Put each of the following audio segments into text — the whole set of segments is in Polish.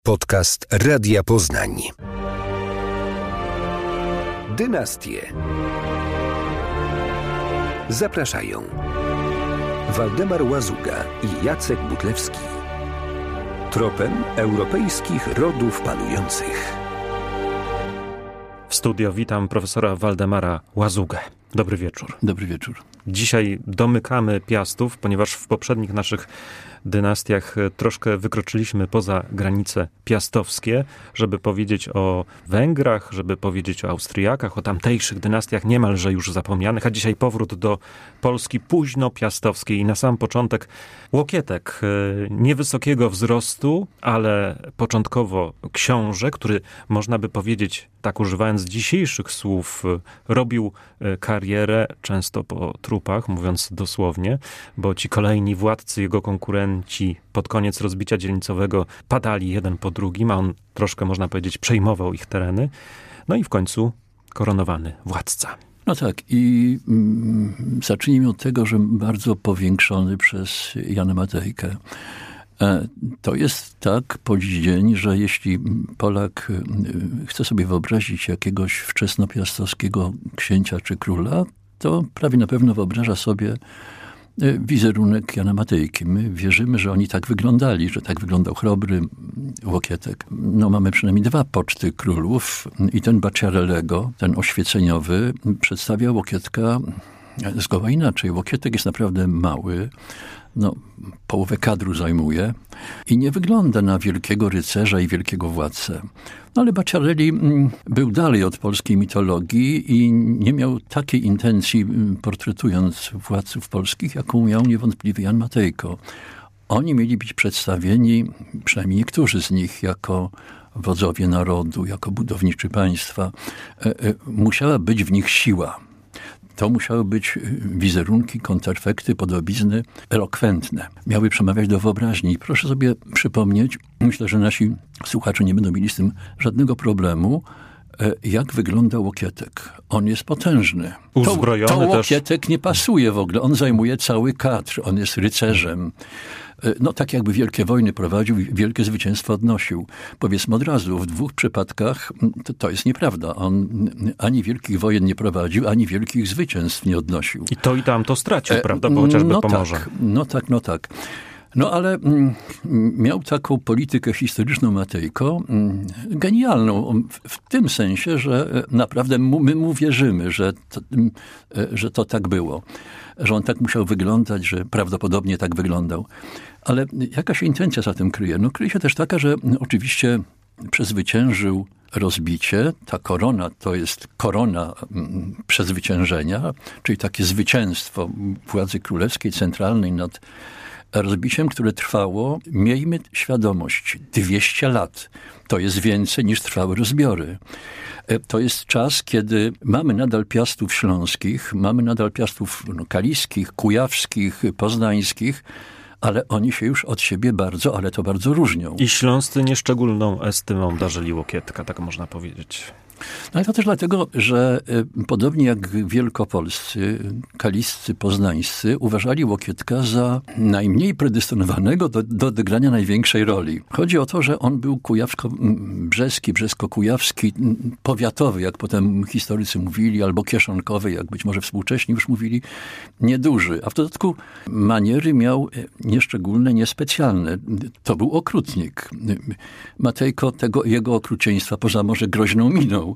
Podcast Radia Poznań. Dynastie. Zapraszają Waldemar Łazuga i Jacek Butlewski. Tropem europejskich rodów panujących. W studio witam profesora Waldemara Łazugę. Dobry wieczór. Dobry wieczór. Dzisiaj domykamy Piastów, ponieważ w poprzednich naszych dynastiach troszkę wykroczyliśmy poza granice piastowskie, żeby powiedzieć o Węgrach, żeby powiedzieć o Austriakach, o tamtejszych dynastiach niemalże już zapomnianych, a dzisiaj powrót do Polski późno piastowskiej i na sam początek Łokietek, niewysokiego wzrostu, ale początkowo książę, który można by powiedzieć, tak używając dzisiejszych słów, robił karierę często po trupach, mówiąc dosłownie, bo ci kolejni władcy, jego konkurenci pod koniec rozbicia dzielnicowego padali jeden po drugim, a on troszkę, można powiedzieć, przejmował ich tereny. No i w końcu koronowany władca. No tak, i zacznijmy od tego, że bardzo powiększony przez Jana Matejkę. To jest tak po dziś dzień, że jeśli Polak chce sobie wyobrazić jakiegoś wczesnopiastowskiego księcia czy króla, to prawie na pewno wyobraża sobie wizerunek Jana Matejki. My wierzymy, że oni tak wyglądali, że tak wyglądał Chrobry, Łokietek. No mamy przynajmniej dwa poczty królów i ten Bacciarellego, ten oświeceniowy, przedstawia Łokietka zgoła inaczej. Łokietek jest naprawdę mały, połowę kadru zajmuje i nie wygląda na wielkiego rycerza i wielkiego władcę. No ale Bacciarelli był dalej od polskiej mitologii i nie miał takiej intencji, portretując władców polskich, jaką miał niewątpliwie Jan Matejko. Oni mieli być przedstawieni, przynajmniej niektórzy z nich, jako wodzowie narodu, jako budowniczy państwa. Musiała być w nich siła. To musiały być wizerunki, kontrefekty, podobizny elokwentne. Miały przemawiać do wyobraźni. I proszę sobie przypomnieć, myślę, że nasi słuchacze nie będą mieli z tym żadnego problemu, jak wygląda Łokietek. On jest potężny. Uzbrojony to Łokietek nie pasuje w ogóle. On zajmuje cały kadr. On jest rycerzem. Tak jakby wielkie wojny prowadził, wielkie zwycięstwa odnosił. Powiedzmy od razu, w dwóch przypadkach to jest nieprawda. On ani wielkich wojen nie prowadził, ani wielkich zwycięstw nie odnosił. I to i tamto stracił, prawda? Bo chociażby Pomorze. Tak. No ale miał taką politykę historyczną Matejko, genialną w tym sensie, że naprawdę my mu wierzymy, że to tak było. Że on tak musiał wyglądać, że prawdopodobnie tak wyglądał. Ale jaka się intencja za tym kryje? Kryje się też taka, że oczywiście przezwyciężył rozbicie. Ta korona to jest korona przezwyciężenia, czyli takie zwycięstwo władzy królewskiej, centralnej nad rozbiciem, które trwało, miejmy świadomość, 200 lat. To jest więcej niż trwały rozbiory. To jest czas, kiedy mamy nadal Piastów śląskich, mamy nadal Piastów kaliskich, kujawskich, poznańskich, ale oni się już od siebie bardzo różnią. I śląscy nieszczególną estymą darzyli Łokietka, tak można powiedzieć. No i to też dlatego, że podobnie jak wielkopolscy, kaliscy, poznańscy uważali Łokietka za najmniej predestynowanego do odegrania największej roli. Chodzi o to, że on był kujawsko-brzeski, brzesko-kujawski, powiatowy, jak potem historycy mówili, albo kieszonkowy, jak być może współcześni już mówili, nieduży. A w dodatku maniery miał nieszczególne, niespecjalne. To był okrutnik. Matejko jego okrucieństwa, poza może groźną miną,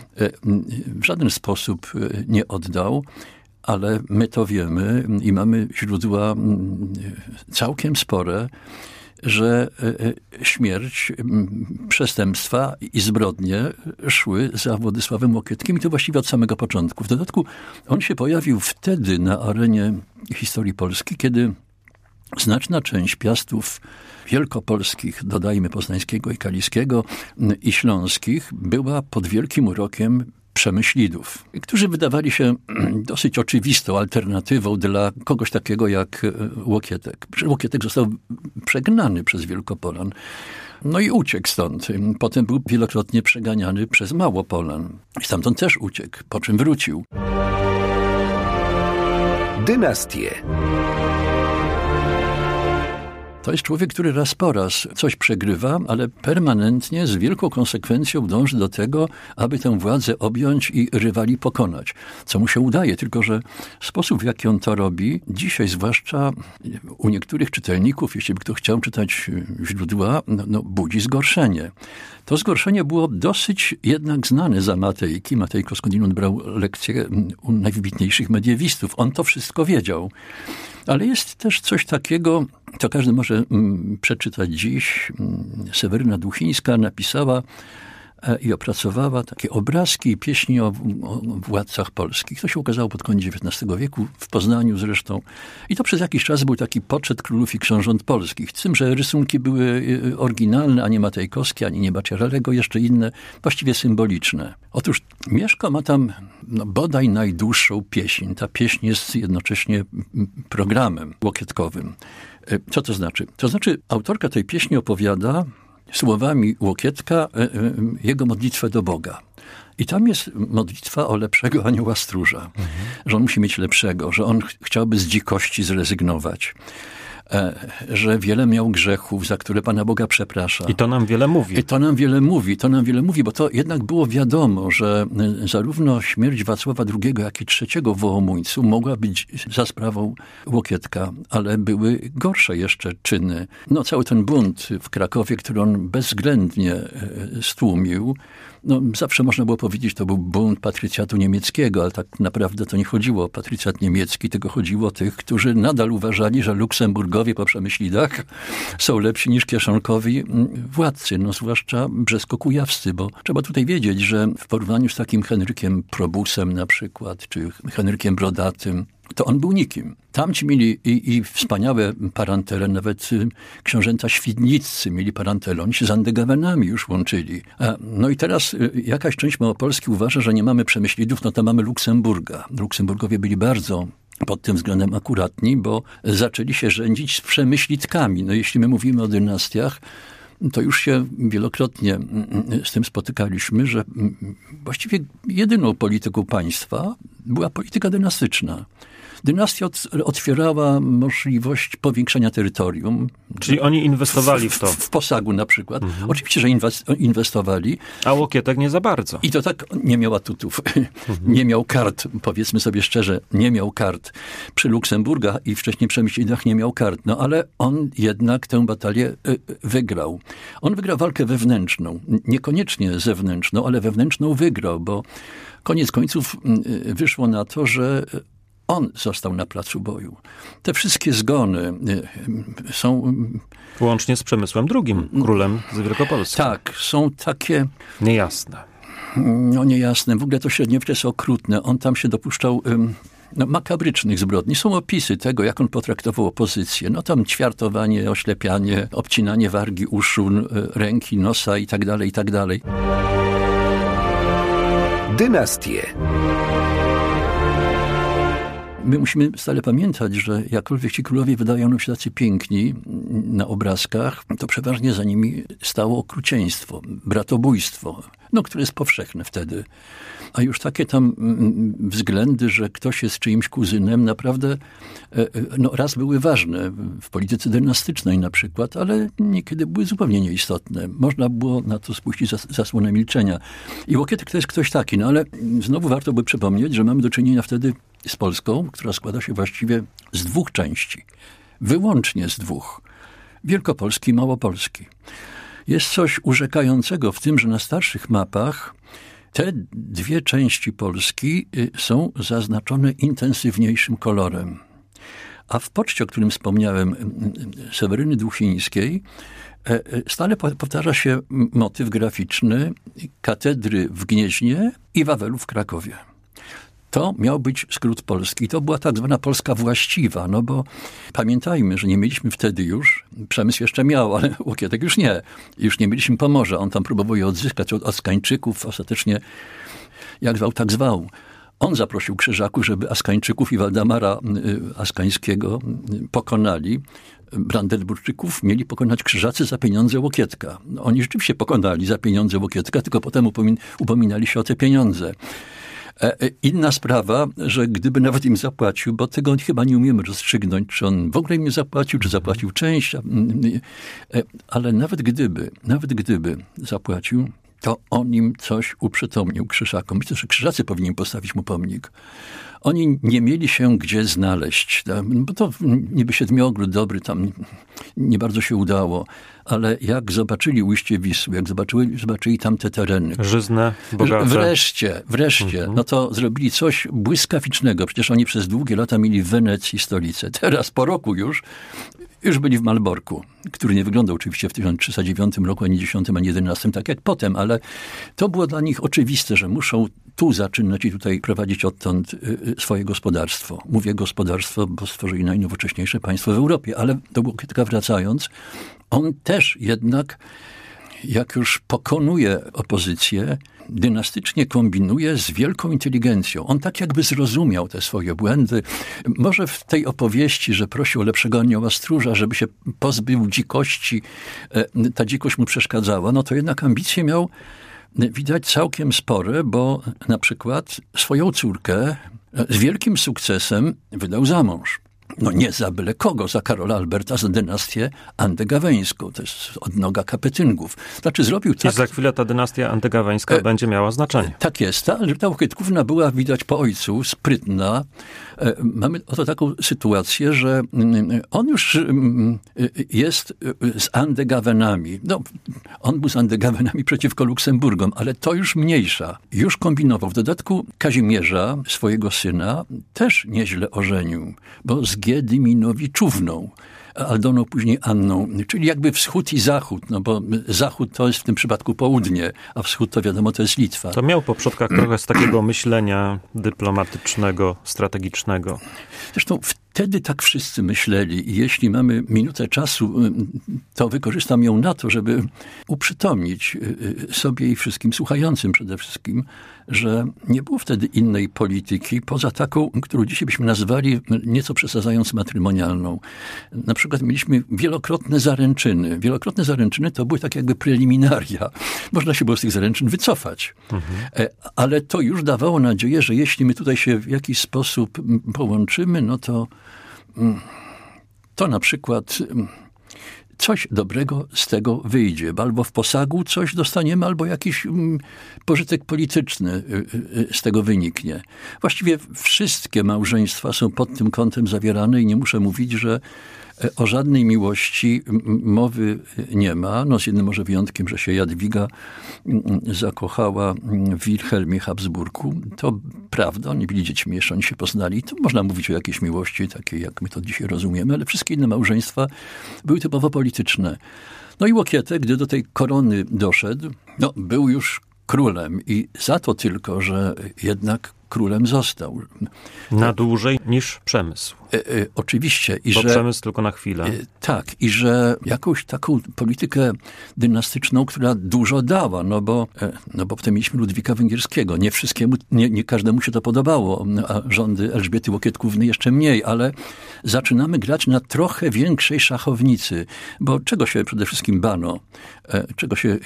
w żaden sposób nie oddał, ale my to wiemy i mamy źródła całkiem spore, że śmierć, przestępstwa i zbrodnie szły za Władysławem Łokietkiem i to właściwie od samego początku. W dodatku on się pojawił wtedy na arenie historii Polski, kiedy znaczna część Piastów wielkopolskich, dodajmy poznańskiego i kaliskiego, i śląskich, była pod wielkim urokiem Przemyślidów, którzy wydawali się dosyć oczywistą alternatywą dla kogoś takiego jak Łokietek. Łokietek został przegnany przez Wielkopolan. No i uciekł stąd. Potem był wielokrotnie przeganiany przez Małopolan. I stamtąd też uciekł, po czym wrócił. Dynastie. To jest człowiek, który raz po raz coś przegrywa, ale permanentnie z wielką konsekwencją dąży do tego, aby tę władzę objąć i rywali pokonać. Co mu się udaje, tylko że sposób, w jaki on to robi, dzisiaj zwłaszcza u niektórych czytelników, jeśli by kto chciał czytać źródła, budzi zgorszenie. To zgorszenie było dosyć jednak znane za Matejki. Matejko skądinąd brał lekcje u najwybitniejszych mediewistów. On to wszystko wiedział. Ale jest też coś takiego, co każdy może przeczytać dziś. Seweryna Dłuchińska napisała i opracowała takie obrazki i pieśni o władcach polskich. To się ukazało pod koniec XIX wieku, w Poznaniu zresztą. I to przez jakiś czas był taki poczet królów i książąt polskich. Z tym, że rysunki były oryginalne, a nie matejkowskie, ani nie Baciarelego, jeszcze inne, właściwie symboliczne. Otóż Mieszko ma tam bodaj najdłuższą pieśń. Ta pieśń jest jednocześnie programem łokietkowym. Co to znaczy? To znaczy, autorka tej pieśni opowiada słowami Łokietka jego modlitwę do Boga. I tam jest modlitwa o lepszego anioła stróża. Że on musi mieć lepszego, że on chciałby z dzikości zrezygnować. Że wiele miał grzechów, za które Pana Boga przeprasza. I to nam wiele mówi. I to nam wiele mówi, bo to jednak było wiadomo, że zarówno śmierć Wacława II, jak i III w Wołomuńcu mogła być za sprawą Łokietka, ale były gorsze jeszcze czyny. Cały ten bunt w Krakowie, który on bezwzględnie stłumił, zawsze można było powiedzieć, to był bunt patrycjatu niemieckiego, ale tak naprawdę to nie chodziło o patrycjat niemiecki, tylko chodziło o tych, którzy nadal uważali, że Luksemburgowie po Przemyślidach są lepsi niż kieszonkowi władcy, zwłaszcza brzesko-kujawscy, bo trzeba tutaj wiedzieć, że w porównaniu z takim Henrykiem Probusem na przykład, czy Henrykiem Brodatym, to on był nikim. Tamci mieli i wspaniałe parantele, nawet książęta świdniccy mieli parantele. Oni się z Andegawenami już łączyli. I teraz jakaś część Małopolski uważa, że nie mamy Przemyślidów, to mamy Luksemburga. Luksemburgowie byli bardzo pod tym względem akuratni, bo zaczęli się rzędzić z Przemyślidkami. Jeśli my mówimy o dynastiach, to już się wielokrotnie z tym spotykaliśmy, że właściwie jedyną polityką państwa była polityka dynastyczna. Dynastia otwierała możliwość powiększenia terytorium. Czyli oni inwestowali w to. W Posagu na przykład. Oczywiście, że inwestowali. A Łokietek nie za bardzo. I to tak nie miał atutów. Nie miał kart, powiedzmy sobie szczerze, nie miał kart. Przy Luksemburgach i wcześniej Przemyślidach nie miał kart. Ale on jednak tę batalię wygrał. On wygrał walkę wewnętrzną. Niekoniecznie zewnętrzną, ale wewnętrzną wygrał, bo koniec końców wyszło na to, że on został na placu boju. Te wszystkie zgony są... Łącznie z Przemysłem II, królem z Wielkopolski. Tak, są takie... Niejasne. Niejasne. W ogóle to średniowiecze jest okrutne. On tam się dopuszczał makabrycznych zbrodni. Są opisy tego, jak on potraktował opozycję. Tam ćwiartowanie, oślepianie, obcinanie wargi uszu, ręki, nosa i tak dalej, i tak dalej. Dynastie. My musimy stale pamiętać, że jakkolwiek ci królowie wydają nam się tacy piękni na obrazkach, to przeważnie za nimi stało okrucieństwo, bratobójstwo, które jest powszechne wtedy. A już takie tam względy, że ktoś jest czyimś kuzynem, naprawdę raz były ważne w polityce dynastycznej na przykład, ale niekiedy były zupełnie nieistotne. Można było na to spuścić zasłonę milczenia. I Łokietek to jest ktoś taki, ale znowu warto by przypomnieć, że mamy do czynienia wtedy z Polską, która składa się właściwie z dwóch części. Wyłącznie z dwóch. Wielkopolski i Małopolski. Jest coś urzekającego w tym, że na starszych mapach te dwie części Polski są zaznaczone intensywniejszym kolorem. A w poczcie, o którym wspomniałem, Seweryny Dłuchińskiej, stale powtarza się motyw graficzny katedry w Gnieźnie i Wawelu w Krakowie. To miał być skrót polski. To była tak zwana Polska właściwa, bo pamiętajmy, że nie mieliśmy wtedy już, Przemysł jeszcze miał, ale Łokietek już nie. Już nie mieliśmy Pomorza. On tam próbował je odzyskać od Askańczyków. Ostatecznie jak zwał, tak zwał. On zaprosił Krzyżaków, żeby Askańczyków i Waldemara Askańskiego pokonali. Brandenburczyków mieli pokonać Krzyżacy za pieniądze Łokietka. Oni rzeczywiście pokonali za pieniądze Łokietka, tylko potem upominali się o te pieniądze. Inna sprawa, że gdyby nawet im zapłacił, bo tego chyba nie umiemy rozstrzygnąć, czy on w ogóle im nie zapłacił, czy zapłacił część, ale nawet gdyby zapłacił, to on im coś uprzytomnił, Kryszakom. Myślę, że Krzyżacy powinni postawić mu pomnik. Oni nie mieli się gdzie znaleźć, bo to niby Siedmiogród dobry, tam nie bardzo się udało, ale jak zobaczyli ujście Wisły, jak zobaczyli tamte tereny. Żyzne, bogate. Wreszcie, no to zrobili coś błyskawicznego. Przecież oni przez długie lata mieli w Wenecji stolicę. Teraz po roku już byli w Malborku, który nie wyglądał oczywiście w 1309 roku, ani 10, ani 11, tak jak potem, ale to było dla nich oczywiste, że muszą tu zaczynać i tutaj prowadzić odtąd swoje gospodarstwo. Mówię gospodarstwo, bo stworzyli najnowocześniejsze państwo w Europie, ale do Łokietka wracając, on też jednak, jak już pokonuje opozycję, dynastycznie kombinuje z wielką inteligencją. On tak jakby zrozumiał te swoje błędy. Może w tej opowieści, że prosił o lepszego anioła stróża, żeby się pozbył dzikości, ta dzikość mu przeszkadzała, no to jednak ambicje miał, widać, całkiem spore, bo na przykład swoją córkę z wielkim sukcesem wydał za mąż. No nie za byle kogo, za Karola Alberta, za dynastię andegaweńską. To jest odnoga Kapetyngów. Znaczy zrobił tak... I za chwilę ta dynastia andegaweńska będzie miała znaczenie. Tak jest. Ta Łokietkówna była, widać po ojcu, sprytna. Mamy oto taką sytuację, że on już jest z andegawenami. No, on był z andegawenami przeciwko Luksemburgom, ale to już mniejsza. Już kombinował. W dodatku Kazimierza, swojego syna, też nieźle ożenił, bo z Giedyminowiczówną, Aldoną później Anną, czyli jakby wschód i zachód, no bo zachód to jest w tym przypadku południe, a wschód to wiadomo, to jest Litwa. To miał po przodkach trochę z takiego myślenia dyplomatycznego, strategicznego. Zresztą wtedy tak wszyscy myśleli i jeśli mamy minutę czasu, to wykorzystam ją na to, żeby uprzytomnić sobie i wszystkim słuchającym przede wszystkim, że nie było wtedy innej polityki poza taką, którą dzisiaj byśmy nazwali, nieco przesadzając, matrymonialną. Na przykład mieliśmy wielokrotne zaręczyny. Wielokrotne zaręczyny to były tak jakby preliminaria. Można się było z tych zaręczyn wycofać. Ale to już dawało nadzieję, że jeśli my tutaj się w jakiś sposób połączymy, no to na przykład coś dobrego z tego wyjdzie. Albo w posagu coś dostaniemy, albo jakiś pożytek polityczny z tego wyniknie. Właściwie wszystkie małżeństwa są pod tym kątem zawierane i nie muszę mówić, że o żadnej miłości mowy nie ma. No z jednym może wyjątkiem, że się Jadwiga zakochała w Wilhelmie Habsburgu. To prawda, oni byli dziećmi, jeszcze oni się poznali. To można mówić o jakiejś miłości, takiej jak my to dzisiaj rozumiemy, ale wszystkie inne małżeństwa były typowo polityczne. No i Łokietek, gdy do tej korony doszedł, no był już królem i za to tylko, że jednak królem został. Na dłużej niż Przemysł. Oczywiście. Bo Przemysł tylko na chwilę. Tak. I że jakąś taką politykę dynastyczną, która dużo dała, no bo potem mieliśmy Ludwika Węgierskiego. Nie każdemu się to podobało, a rządy Elżbiety Łokietkówny jeszcze mniej, ale zaczynamy grać na trochę większej szachownicy. Bo czego się przede wszystkim bano? Czego się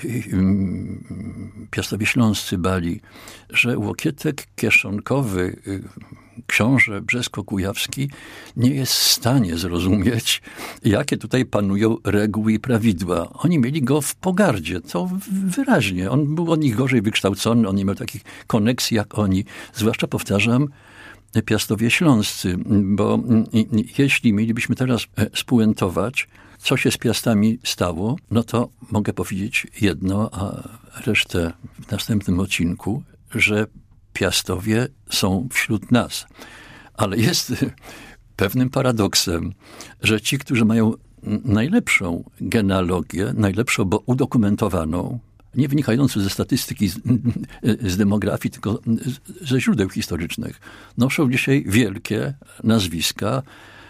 Piastowie Śląscy bali? Że Łokietek kieszonkowy, książę Brzesko-Kujawski nie jest w stanie zrozumieć, jakie tutaj panują reguły i prawidła. Oni mieli go w pogardzie, to wyraźnie. On był od nich gorzej wykształcony, on nie miał takich koneksji jak oni. Zwłaszcza, powtarzam, Piastowie Śląscy, bo jeśli mielibyśmy teraz spuentować, co się z Piastami stało, no to mogę powiedzieć jedno, a resztę w następnym odcinku, że Piastowie są wśród nas. Ale jest pewnym paradoksem, że ci, którzy mają najlepszą genealogię, najlepszą, bo udokumentowaną, nie wynikającą ze statystyki, z demografii, tylko ze źródeł historycznych, noszą dzisiaj wielkie nazwiska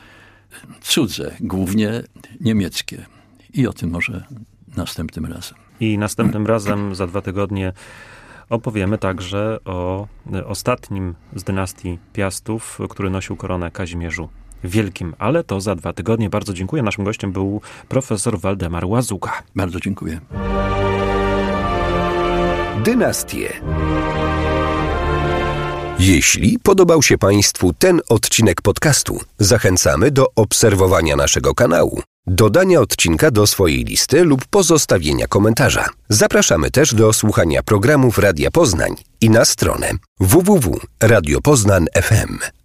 cudze, głównie niemieckie. I o tym może następnym razem. I następnym razem, za 2 tygodnie, opowiemy także o ostatnim z dynastii Piastów, który nosił koronę, Kazimierzu Wielkim. Ale to za 2 tygodnie. Bardzo dziękuję. Naszym gościem był profesor Waldemar Łazuga. Bardzo dziękuję. Dynastie. Jeśli podobał się Państwu ten odcinek podcastu, zachęcamy do obserwowania naszego kanału, dodania odcinka do swojej listy lub pozostawienia komentarza. Zapraszamy też do słuchania programów Radia Poznań i na stronę www.radiopoznań.fm.